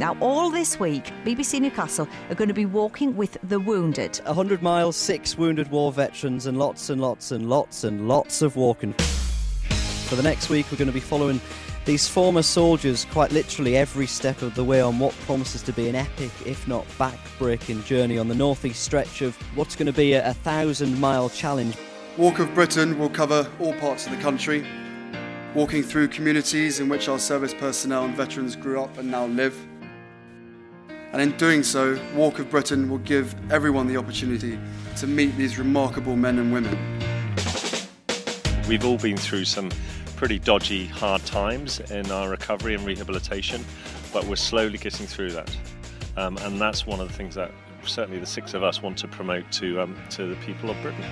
Now, all this week, BBC Newcastle are going to be walking with the wounded. 100 miles, 6 wounded war veterans, and lots and lots and lots and lots of walking. For the next week, we're going to be following these former soldiers quite literally every step of the way on what promises to be an epic, if not back-breaking journey on the northeast stretch of what's going to be a 1,000-mile challenge. Walk of Britain will cover all parts of the country, walking through communities in which our service personnel and veterans grew up and now live. And in doing so, Walk of Britain will give everyone the opportunity to meet these remarkable men and women. We've all been through some pretty dodgy, hard times in our recovery and rehabilitation, but we're slowly getting through that. And that's one of the things that certainly the 6 of us want to promote to the people of Britain.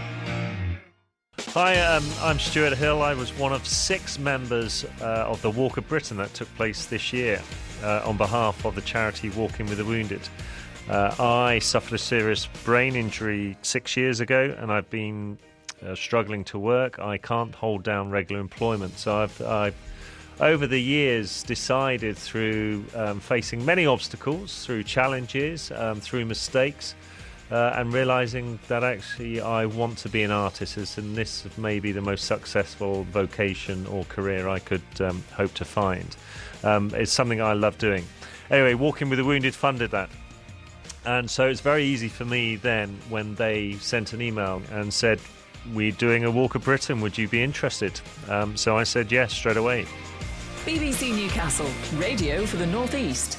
Hi, I'm Stuart Hill. I was one of 6 members of the Walk of Britain that took place this year on behalf of the charity Walking with the Wounded. I suffered a serious brain injury 6 years ago, and I've been struggling to work. I can't hold down regular employment, so I've over the years decided through facing many obstacles, through challenges, through mistakes, and realising that actually I want to be an artist, and this may be the most successful vocation or career I could hope to find. It's something I love doing. Anyway, Walking with the Wounded funded that. And so it's very easy for me then when they sent an email and said, "We're doing a Walk of Britain, would you be interested?" So I said yes straight away. BBC Newcastle, radio for the North East.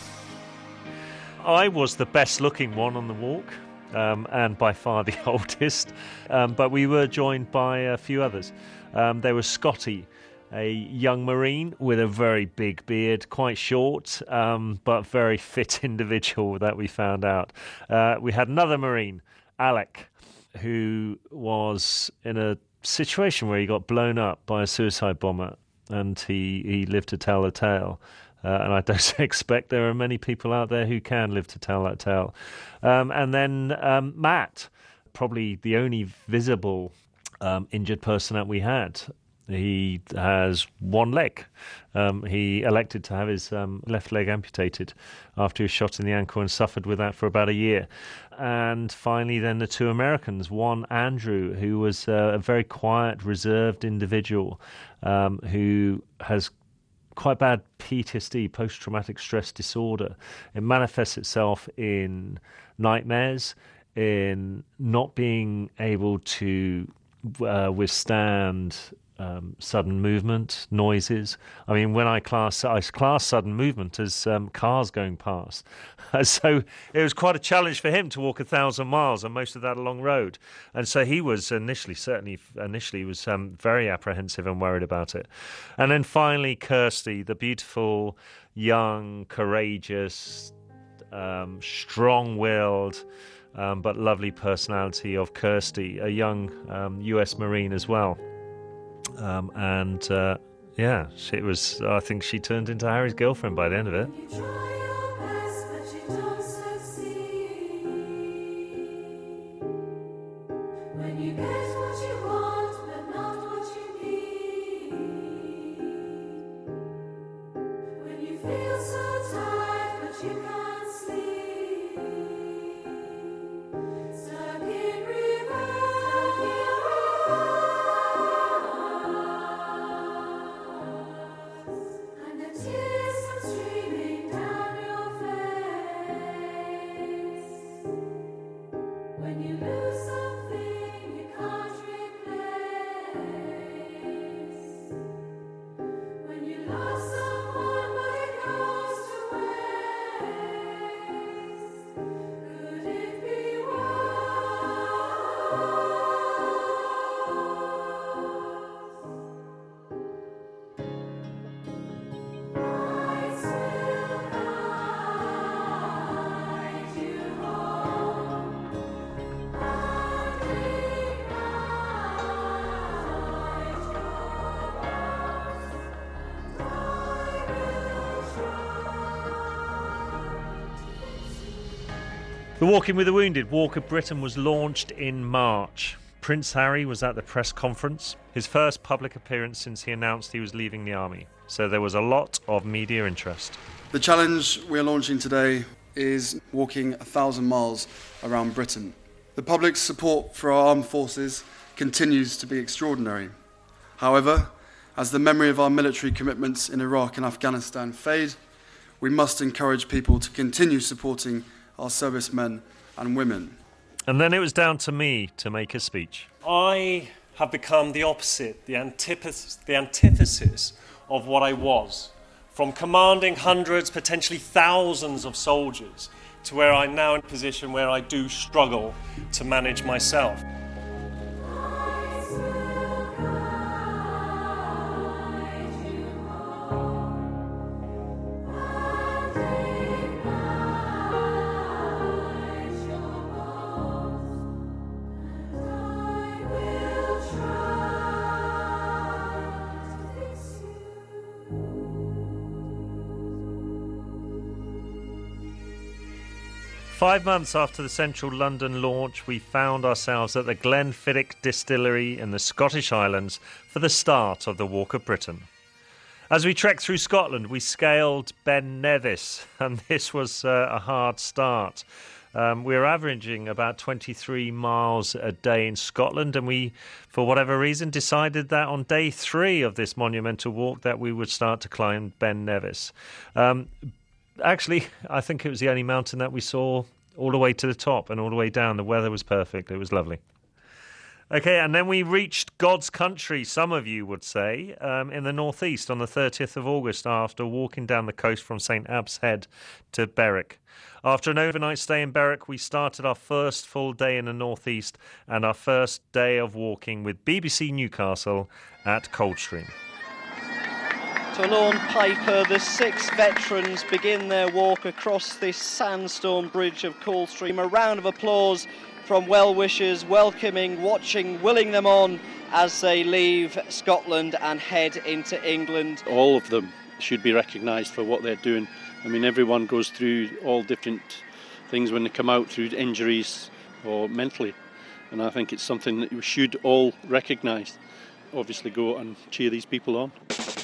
I was the best looking one on the walk, and by far the oldest, but we were joined by a few others. There was Scotty, a young Marine with a very big beard, quite short, but very fit individual that we found out. We had another Marine, Alec, who was in a situation where he got blown up by a suicide bomber, and he lived to tell the tale. And I don't expect there are many people out there who can live to tell that tale. And then Matt, probably the only visible injured person that we had. He has one leg. He elected to have his left leg amputated after he was shot in the ankle and suffered with that for about a year. And finally then the 2 Americans, one Andrew, who was a very quiet, reserved individual who has quite bad PTSD, post-traumatic stress disorder. It manifests itself in nightmares, in not being able to withstand sudden movement, noises. I mean, when I class sudden movement as cars going past. So it was quite a challenge for him to walk 1,000 miles, and most of that along road. And so he was initially was very apprehensive and worried about it. And then finally, Kirsty, the beautiful, young, courageous, strong-willed, but lovely personality of Kirsty, a young US Marine as well. I think she turned into Harry's girlfriend by the end of it. You try your best, but you don't succeed. When you get what you want, but not what you need. When you feel so tired, but you can't sleep. Stuck in reverse. Tears come streaming down your face. When you lose something you can't replace. When you lost someone but it goes to waste. Could it be worse? The Walking with the Wounded, Walk of Britain, was launched in March. Prince Harry was at the press conference, his first public appearance since he announced he was leaving the army. So there was a lot of media interest. The challenge we are launching today is walking 1,000 miles around Britain. The public's support for our armed forces continues to be extraordinary. However, as the memory of our military commitments in Iraq and Afghanistan fade, we must encourage people to continue supporting our servicemen and women. And then it was down to me to make a speech. I have become the opposite, the antithesis of what I was. From commanding hundreds, potentially thousands of soldiers, to where I'm now in a position where I do struggle to manage myself. Five months after the central London launch, we found ourselves at the Glenfiddich Distillery in the Scottish Highlands for the start of the Walk of Britain. As we trekked through Scotland, we scaled Ben Nevis, and this was a hard start. We were averaging about 23 miles a day in Scotland, and we, for whatever reason, decided that on day 3 of this monumental walk that we would start to climb Ben Nevis. Actually, I think it was the only mountain that we saw all the way to the top and all the way down. The weather was perfect. It was lovely. Okay, and then we reached God's country, some of you would say, in the northeast on the 30th of August after walking down the coast from St Abbs Head to Berwick. After an overnight stay in Berwick, we started our first full day in the northeast and our first day of walking with BBC Newcastle at Coldstream. To Lorne Piper, the 6 veterans begin their walk across this sandstone bridge of Coldstream. A round of applause from well-wishers, welcoming, watching, willing them on as they leave Scotland and head into England. All of them should be recognised for what they're doing. I mean, everyone goes through all different things when they come out through injuries or mentally. And I think it's something that we should all recognise. Obviously go and cheer these people on.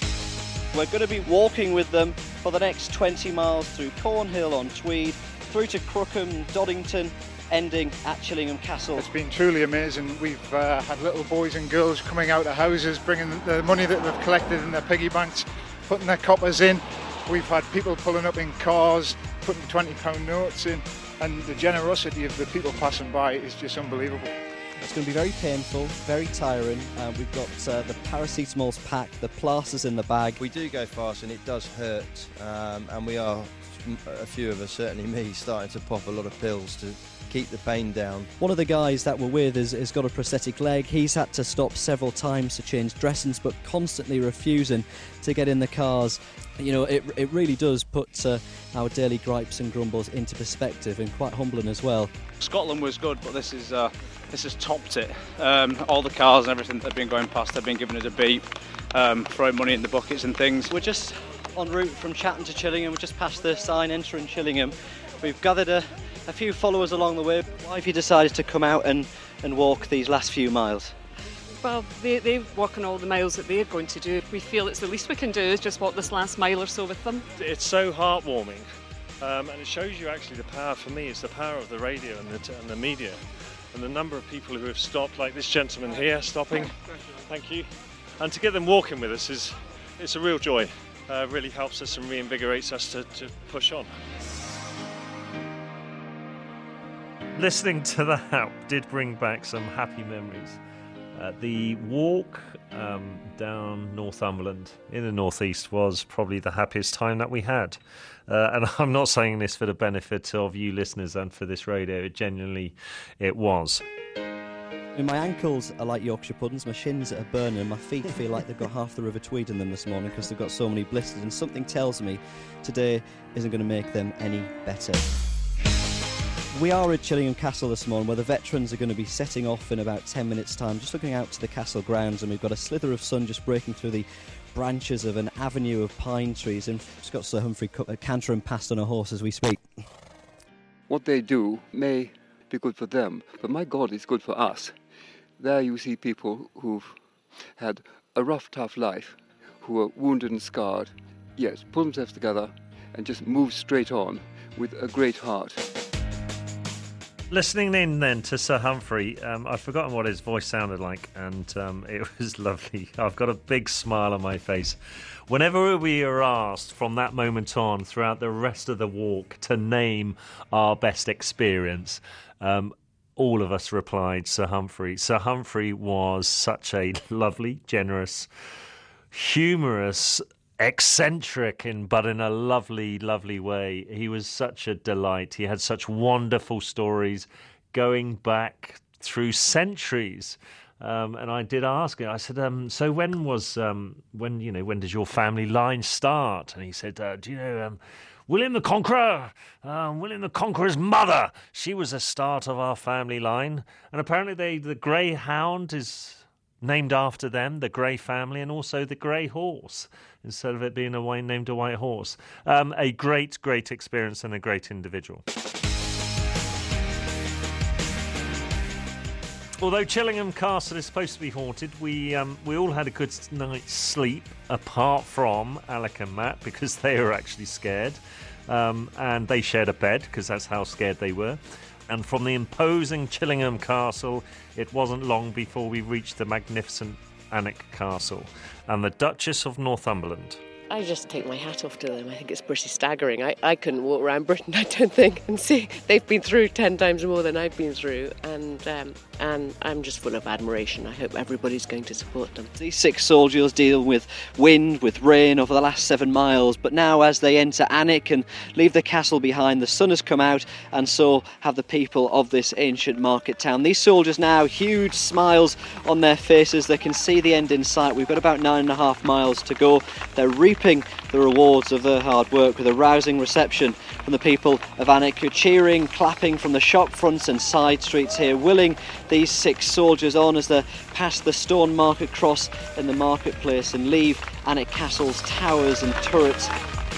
We're going to be walking with them for the next 20 miles through Cornhill on Tweed, through to Crookham, Doddington, ending at Chillingham Castle. It's been truly amazing. We've had little boys and girls coming out of houses, bringing the money that they've collected in their piggy banks, putting their coppers in. We've had people pulling up in cars, putting £20 notes in, and the generosity of the people passing by is just unbelievable. It's going to be very painful, very tiring. We've got the paracetamols packed, the plasters in the bag. We do go fast and it does hurt, and we are, a few of us, certainly me, starting to pop a lot of pills to keep the pain down. One of the guys that we're with has got a prosthetic leg. He's had to stop several times to change dressings, but constantly refusing to get in the cars. You know, it really does put our daily gripes and grumbles into perspective, and quite humbling as well. Scotland was good, but this has topped it. All the cars and everything that have been going past have been giving us a beat, throwing money in the buckets and things. We're just en route from Chatton to Chillingham. We're just past the sign entering Chillingham. We've gathered a few followers along the way. Why have you decided to come out and walk these last few miles? Well, they're walking all the miles that they're going to do. We feel it's the least we can do is just walk this last mile or so with them. It's so heartwarming, and it shows you actually the power, for me, it's the power of the radio and the media. And the number of people who have stopped, like this gentleman here stopping, thank you. And to get them walking with us it's a real joy. Really helps us and reinvigorates us to push on. Listening to that did bring back some happy memories. The walk down Northumberland in the northeast was probably the happiest time that we had. And I'm not saying this for the benefit of you listeners and for this radio. Genuinely, it was. My ankles are like Yorkshire puddings, my shins are burning, and my feet feel like they've got half the River Tweed in them this morning because they've got so many blisters, and something tells me today isn't going to make them any better. We are at Chillingham Castle this morning, where the veterans are going to be setting off in about 10 minutes' time, just looking out to the castle grounds, and we've got a slither of sun just breaking through the branches of an avenue of pine trees, and just got Sir Humphrey cantering past on a horse as we speak. What they do may be good for them, but my God, it's good for us. There you see people who've had a rough, tough life, who are wounded and scarred, yes, pull themselves together and just move straight on with a great heart. Listening in then to Sir Humphrey, I've forgotten what his voice sounded like, and it was lovely. I've got a big smile on my face. Whenever we are asked from that moment on throughout the rest of the walk to name our best experience, all of us replied Sir Humphrey. Sir Humphrey was such a lovely, generous, humorous, eccentric but in a lovely, lovely way. He was such a delight. He had such wonderful stories going back through centuries. And I did ask him, I said, so when does your family line start? And he said, do you know, William the Conqueror, William the Conqueror's mother, she was the start of our family line. And apparently the grey hound is named after them, the Grey family, and also the Grey Horse, instead of it being named a white horse. A great, great experience and a great individual. Although Chillingham Castle is supposed to be haunted, we all had a good night's sleep, apart from Alec and Matt, because they were actually scared. And they shared a bed, because that's how scared they were. And from the imposing Chillingham Castle, it wasn't long before we reached the magnificent Alnwick Castle and the Duchess of Northumberland. I just take my hat off to them. I think it's pretty staggering. I couldn't walk around Britain, I don't think, and see they've been through 10 times more than I've been through, and I'm just full of admiration. I hope everybody's going to support them. These 6 soldiers deal with wind, with rain over the last 7 miles, but now as they enter Alnwick and leave the castle behind, the sun has come out, and so have the people of this ancient market town. These soldiers now, huge smiles on their faces. They can see the end in sight. We've got about 9.5 miles to go. They're reaping the rewards of their hard work with a rousing reception from the people of Alnwick, who are cheering, clapping from the shop fronts and side streets here, willing these 6 soldiers on as they pass the stone market cross in the marketplace and leave Alnwick Castle's towers and turrets.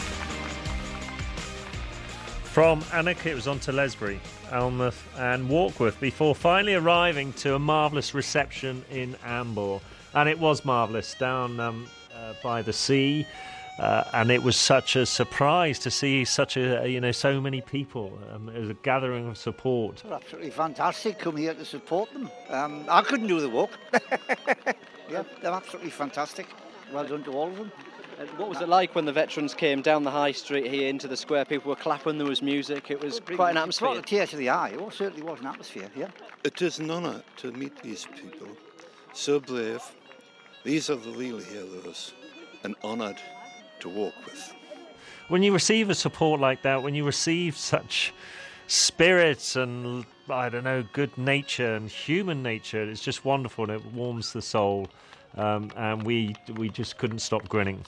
From Alnwick it was on to Lesbury, Alnmouth and Warkworth before finally arriving to a marvellous reception in Amble. And it was marvellous down by the sea. And it was such a surprise to see so many people. It was a gathering of support. They're absolutely fantastic. Come here to support them. I couldn't do the walk. Yeah, they're absolutely fantastic. Well done to all of them. What was it like when the veterans came down the high street here into the square? People were clapping, there was music. It was quite an atmosphere. It brought a tear to the eye. It certainly was an atmosphere, yeah. It is an honour to meet these people. So brave. These are the real heroes, and honoured to walk with. When you receive a support like that, when you receive such spirit and, I don't know, good nature and human nature, it's just wonderful and it warms the soul. And we just couldn't stop grinning.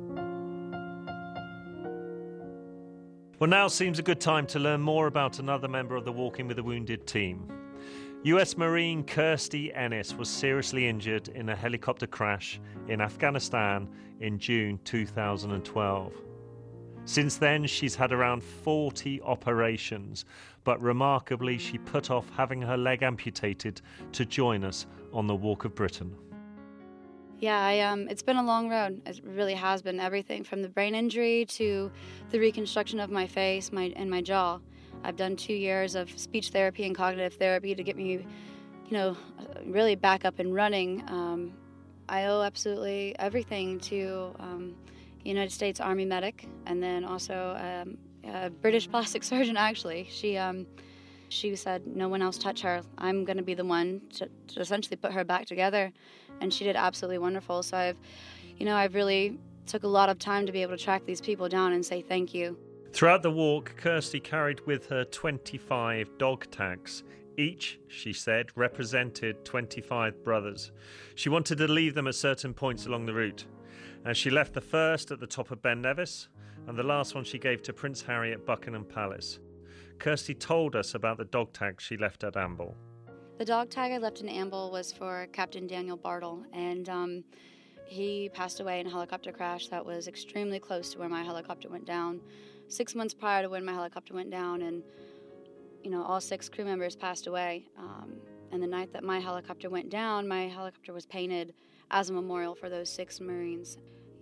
Well, now seems a good time to learn more about another member of the Walking with the Wounded team. US Marine Kirsty Ennis was seriously injured in a helicopter crash in Afghanistan in June 2012. Since then, she's had around 40 operations, but remarkably, she put off having her leg amputated to join us on the Walk of Britain. Yeah, it's been a long road. It really has been. Everything from the brain injury to the reconstruction of my face and my jaw. I've done 2 years of speech therapy and cognitive therapy to get me, really back up and running. I owe absolutely everything to United States Army medic, and then also a British plastic surgeon. Actually, she said, "No one else touch her. I'm going to be the one to essentially put her back together," and she did absolutely wonderful. So I've really took a lot of time to be able to track these people down and say thank you. Throughout the walk, Kirsty carried with her 25 dog tags. Each, she said, represented 25 brothers. She wanted to leave them at certain points along the route. And she left the first at the top of Ben Nevis, and the last one she gave to Prince Harry at Buckingham Palace. Kirsty told us about the dog tag she left at Amble. The dog tag I left in Amble was for Captain Daniel Bartle, and he passed away in a helicopter crash that was extremely close to where my helicopter went down. 6 months prior to when my helicopter went down, and all 6 crew members passed away. And the night that my helicopter went down, my helicopter was painted as a memorial for those 6 Marines.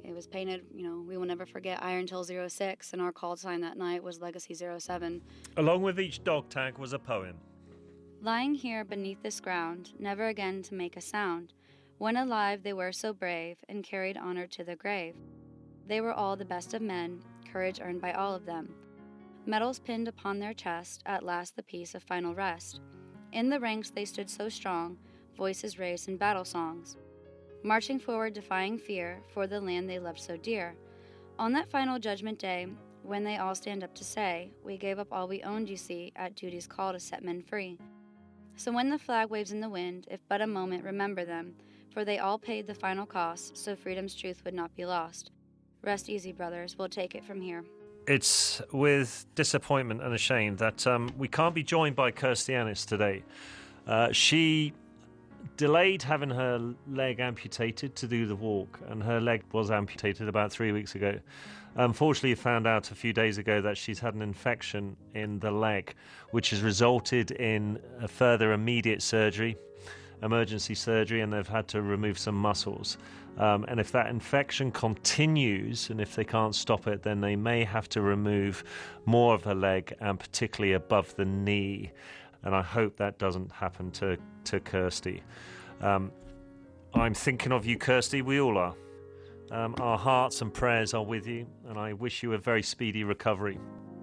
It was painted, we will never forget Iron Till 06, and our call sign that night was Legacy 07. Along with each dog tag was a poem. Lying here beneath this ground, never again to make a sound. When alive they were so brave, and carried honor to the grave. They were all the best of men, courage earned by all of them. Medals pinned upon their chest, at last the peace of final rest. In the ranks they stood so strong, voices raised in battle songs. Marching forward defying fear, for the land they loved so dear. On that final judgment day, when they all stand up to say, we gave up all we owned, you see, at duty's call to set men free. So when the flag waves in the wind, if but a moment, remember them, for they all paid the final cost, so freedom's truth would not be lost. Rest easy, brothers, we'll take it from here. It's with disappointment and a shame that we can't be joined by Kirsty Ennis today. She delayed having her leg amputated to do the walk, and her leg was amputated about 3 weeks ago. Unfortunately, found out a few days ago that she's had an infection in the leg, which has resulted in a further immediate surgery, emergency surgery, and they've had to remove some muscles. And if that infection continues, and if they can't stop it, then they may have to remove more of her leg, and particularly above the knee. And I hope that doesn't happen to Kirsty. I'm thinking of you, Kirsty. We all are. Our hearts and prayers are with you, and I wish you a very speedy recovery.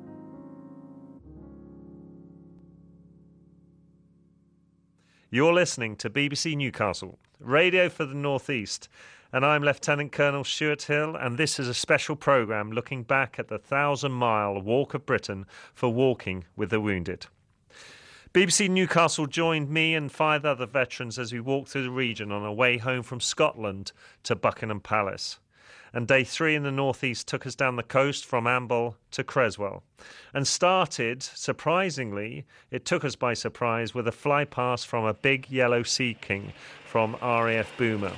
You're listening to BBC Newcastle, radio for the North East, and I'm Lieutenant Colonel Stuart Hill, and this is a special programme looking back at the 1,000-mile Walk of Britain for walking with the wounded. BBC Newcastle joined me and 5 other veterans as we walked through the region on our way home from Scotland to Buckingham Palace. And day 3 in the northeast took us down the coast from Amble to Creswell. And started, surprisingly, it took us by surprise with a fly past from a big yellow Sea King from RAF Boomer.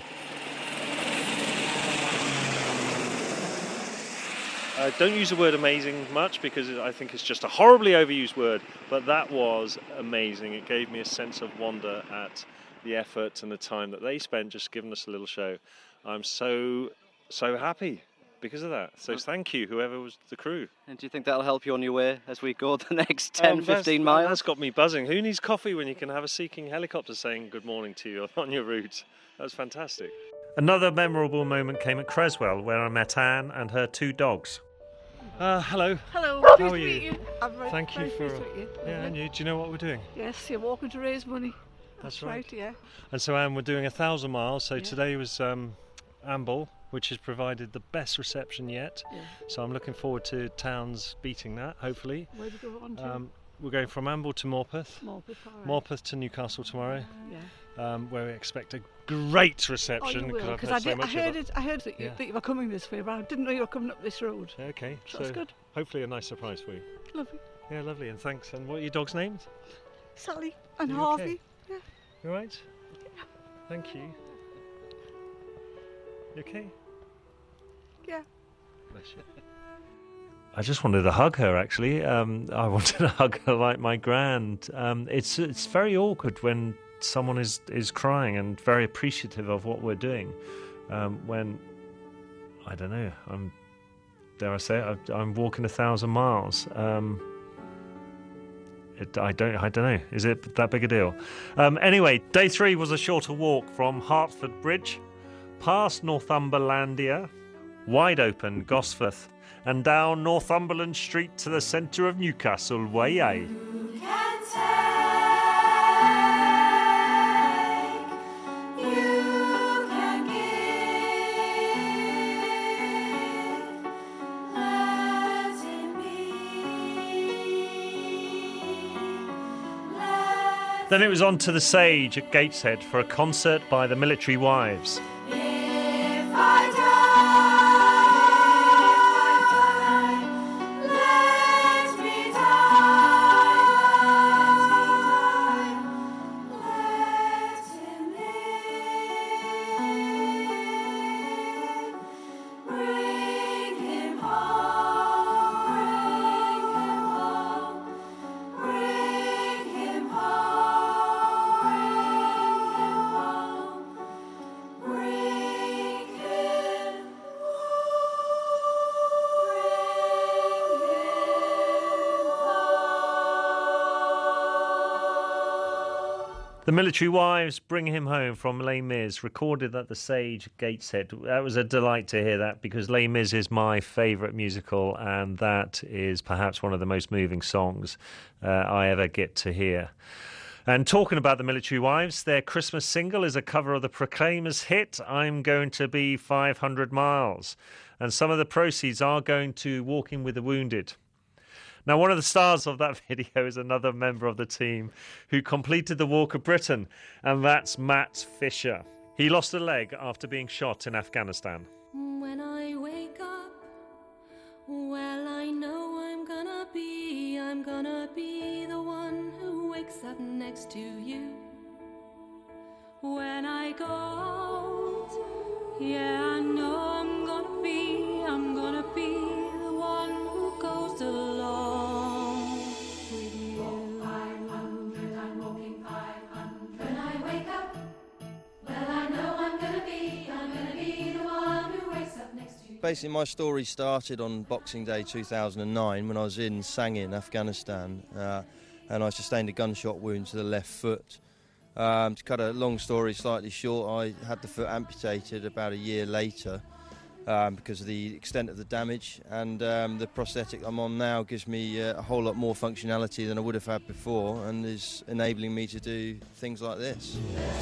Don't use the word amazing much because I think it's just a horribly overused word, but that was amazing. It gave me a sense of wonder at the effort and the time that they spent just giving us a little show. I'm so happy because of that. So thank you, whoever was the crew. And do you think that'll help you on your way as we go the next 10, 15 miles? That's got me buzzing. Who needs coffee when you can have a Sea King helicopter saying good morning to you on your route? That was fantastic. Another memorable moment came at Creswell, where I met Anne and her 2 dogs. Hello. Hello. How Pleased are to you? meet you. I'm Thank you for. pleased to meet you. Yeah, and you. Do you know what we're doing? Yes, you're walking to raise money. That's right. Yeah. And so, Anne, we're doing 1,000 miles. So today was Amble, which has provided the best reception yet. Yeah. So I'm looking forward to towns beating that, hopefully. Where do you go on to? We're going from Amble to Morpeth. Morpeth, all right. Morpeth to Newcastle tomorrow. Yeah. Where we expect a great reception. Oh, you will, because I heard that you were coming this way, but I didn't know you were coming up this road. Okay, so that's good. Hopefully a nice surprise for you. Lovely. Yeah, lovely, and thanks. And what are your dogs' names? Sally and You Harvey. okay? Yeah. You all right? Yeah. Thank you. You okay? Yeah. Bless you. I just wanted to hug her, actually. I wanted to hug her like my grand. It's very awkward when someone is crying and very appreciative of what we're doing. When, I don't know, dare I say it, I'm walking 1,000 miles. I don't know. Is it that big a deal? Anyway, day 3 was a shorter walk from Hertford Bridge, past Northumberlandia, wide open Gosforth, and down Northumberland Street to the centre of Newcastle way. Then it was on to the Sage at Gateshead for a concert by the Military Wives. The Military Wives, Bring Him Home from Les Mis, recorded at the Sage Gateshead. That was a delight to hear that, because Les Mis is my favourite musical, and that is perhaps one of the most moving songs I ever get to hear. And talking about the Military Wives, their Christmas single is a cover of the Proclaimers hit, I'm Going to Be 500 Miles. And some of the proceeds are going to Walking with the Wounded. Now, one of the stars of that video is another member of the team who completed the Walk of Britain, and that's Matt Fisher. He lost a leg after being shot in Afghanistan. When I wake up, well, I know I'm gonna be the one who wakes up next to you. When I go out, yeah, I know I'm gonna be the one who goes along with you. Walk 500, I'm walking 500. When I wake up, well, I know I'm gonna be the one who wakes up next to you. Basically, my story started on Boxing Day 2009 when I was in Sangin, Afghanistan, and I sustained a gunshot wound to the left foot. To cut a long story slightly short, I had the foot amputated about a year later because of the extent of the damage, and the prosthetic I'm on now gives me a whole lot more functionality than I would have had before, and is enabling me to do things like this.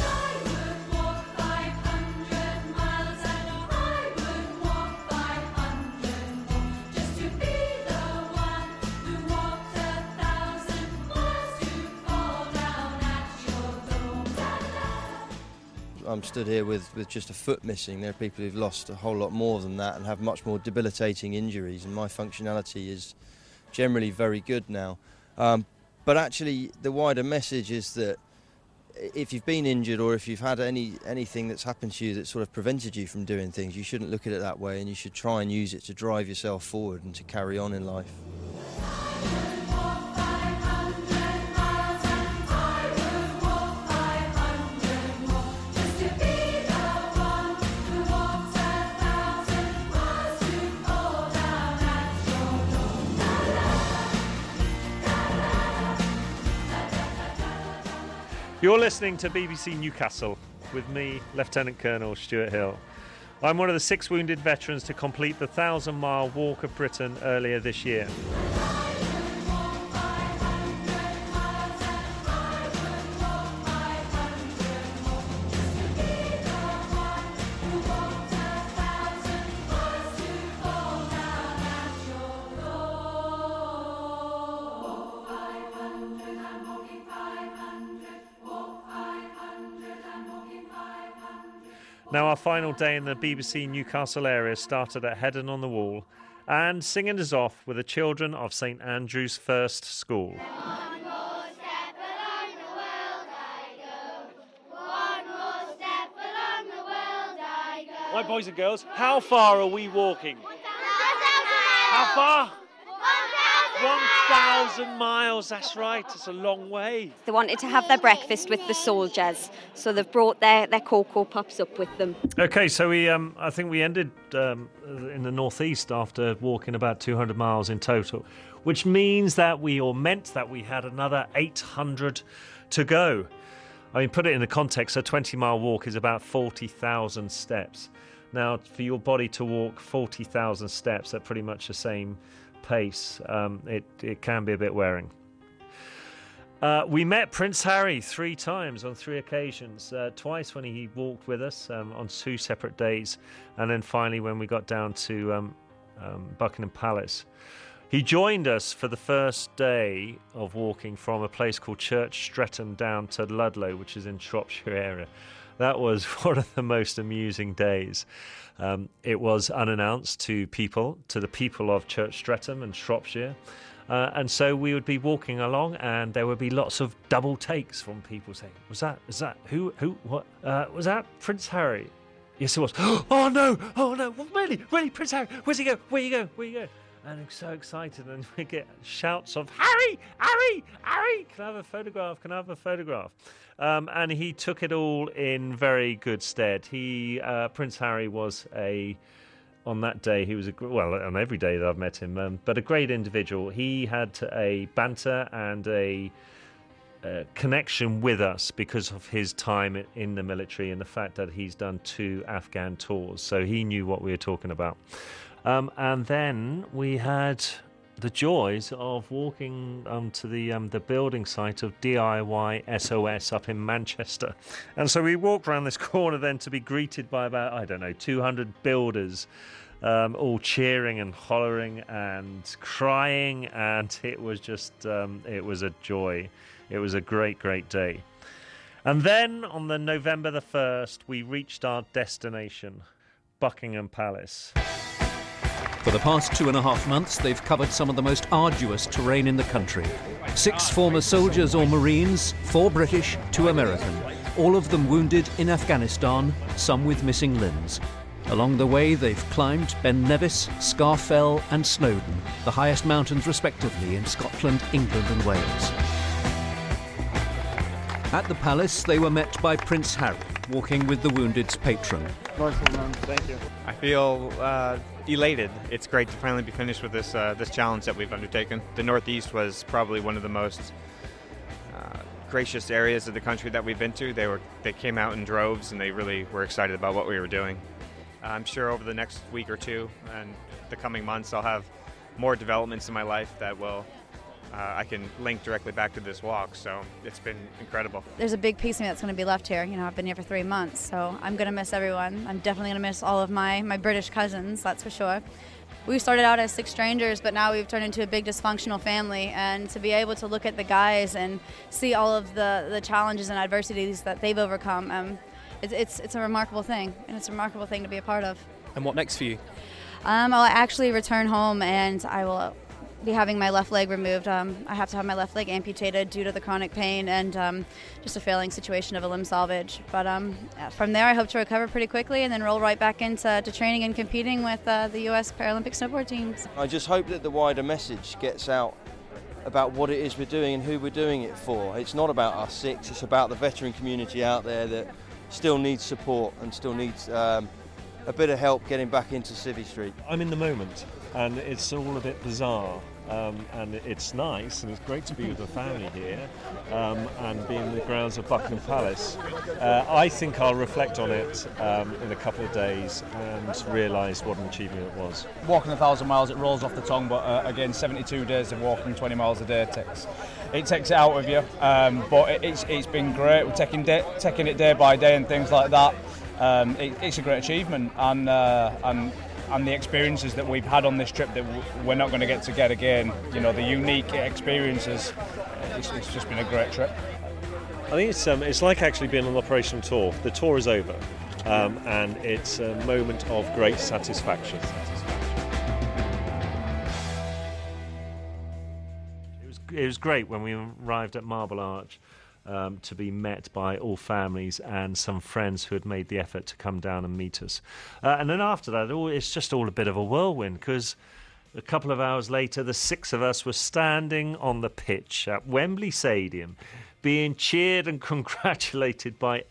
I'm stood here with just a foot missing. There are people who've lost a whole lot more than that and have much more debilitating injuries, and my functionality is generally very good now. But actually, the wider message is that if you've been injured, or if you've had anything that's happened to you that sort of prevented you from doing things, you shouldn't look at it that way, and you should try and use it to drive yourself forward and to carry on in life. You're listening to BBC Newcastle with me, Lieutenant Colonel Stuart Hill. I'm one of the 6 wounded veterans to complete the 1,000-mile Walk of Britain earlier this year. Now, our final day in the BBC Newcastle area started at Headon-on-the-Wall, and singing us off with the children of St Andrew's First School. One more step along the world I go. One more step along the world I go. Right, boys and girls, how far are we walking? How far? 1,000 miles, that's right, it's a long way. They wanted to have their breakfast with the soldiers, so they've brought their Cocoa Pops up with them. Okay, so I think we ended in the northeast after walking about 200 miles in total, which means that meant that we had another 800 to go. I mean, put it in the context, a 20-mile walk is about 40,000 steps. Now, for your body to walk 40,000 steps at pretty much the same pace, it can be a bit wearing. We met Prince Harry 3 times on 3 occasions, twice when he walked with us on 2 separate days, and then finally when we got down to Buckingham Palace. He joined us for the first day of walking from a place called Church Streatham down to Ludlow, which is in Shropshire area. That was one of the most amusing days. It was unannounced to the people of Church Streatham and Shropshire. And so we would be walking along, and there would be lots of double takes from people saying, was that who, what, was that Prince Harry? Yes, it was. Oh no, well, really, Prince Harry, where's he go, where you go? And I'm so excited, and we get shouts of, Harry, can I have a photograph? And he took it all in very good stead. Prince Harry was on that day, he was on every day that I've met him, but a great individual. He had a banter and a connection with us because of his time in the military and the fact that he's done 2 Afghan tours, so he knew what we were talking about. And then we had the joys of walking to the building site of DIY SOS up in Manchester. And so we walked around this corner then to be greeted by about, 200 builders, all cheering and hollering and crying, and it was just, it was a joy. It was a great, great day. And then on the November the 1st, we reached our destination, Buckingham Palace. For the past 2.5 months, they've covered some of the most arduous terrain in the country. 6 former soldiers or Marines, 4 British, 2 American, all of them wounded in Afghanistan, some with missing limbs. Along the way, they've climbed Ben Nevis, Scafell and Snowdon, the highest mountains respectively in Scotland, England and Wales. At the palace, they were met by Prince Harry, walking with the wounded's patron. Thank you. I feel elated. It's great to finally be finished with this challenge that we've undertaken. The Northeast was probably one of the most gracious areas of the country that we've been to. They came out in droves and they really were excited about what we were doing. I'm sure over the next week or two and the coming months I'll have more developments in my life that will I can link directly back to this walk, so it's been incredible. There's a big piece of me that's going to be left here. I've been here for 3 months, so I'm going to miss everyone. I'm definitely going to miss all of my British cousins, that's for sure. We started out as 6 strangers, but now we've turned into a big dysfunctional family, and to be able to look at the guys and see all of the challenges and adversities that they've overcome, it's a remarkable thing, and it's a remarkable thing to be a part of. And what next for you? I'll actually return home, and I will be having my left leg removed. I have to have my left leg amputated due to the chronic pain and just a failing situation of a limb salvage. But from there I hope to recover pretty quickly and then roll right back into training and competing with the US Paralympic snowboard teams. I just hope that the wider message gets out about what it is we're doing and who we're doing it for. It's not about us 6, it's about the veteran community out there that still needs support and still needs a bit of help getting back into Civvy Street. I'm in the moment and it's all a bit bizarre. And it's nice and it's great to be with the family here and be in the grounds of Buckingham Palace. I think I'll reflect on it in a couple of days and realise what an achievement it was. Walking 1,000 miles, it rolls off the tongue, but again, 72 days of walking 20 miles a day takes it out of you. But it's been great. We're taking it day by day and things like that. It's a great achievement, and the experiences that we've had on this trip that we're not going to get again, the unique experiences, it's just been a great trip. I think it's like actually being on an operational tour. The tour is over and it's a moment of great satisfaction. It was great when we arrived at Marble Arch to be met by all families and some friends who had made the effort to come down and meet us. And then after that, it's just all a bit of a whirlwind, because a couple of hours later, the 6 of us were standing on the pitch at Wembley Stadium, being cheered and congratulated by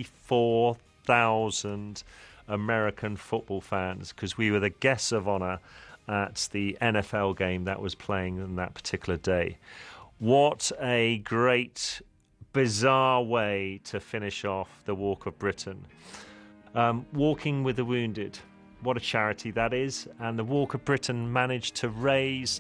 84,000 American football fans, because we were the guests of honour at the NFL game that was playing on that particular day. What a great, bizarre way to finish off the Walk of Britain. Walking with the Wounded, what a charity that is. And the Walk of Britain managed to raise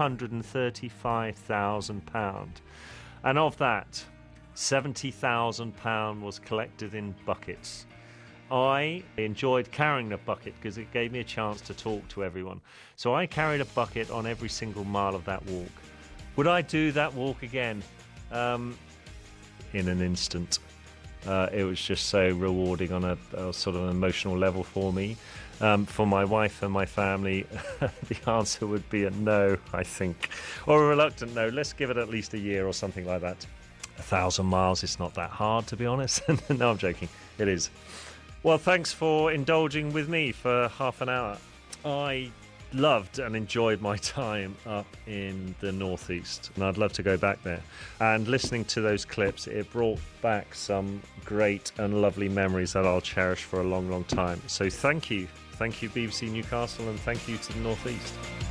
£235,000. And of that, £70,000 was collected in buckets. I enjoyed carrying the bucket because it gave me a chance to talk to everyone. So I carried a bucket on every single mile of that walk. Would I do that walk again? In an instant. It was just so rewarding on a sort of an emotional level for me. For my wife and my family, the answer would be a no, I think. Or a reluctant no. Let's give it at least a year or something like that. 1,000 miles, it's not that hard, to be honest. No, I'm joking. It is. Well, thanks for indulging with me for half an hour. I loved and enjoyed my time up in the Northeast, and I'd love to go back there. And listening to those clips, it brought back some great and lovely memories that I'll cherish for a long, long time. So thank you. Thank you, BBC Newcastle, and thank you to the Northeast.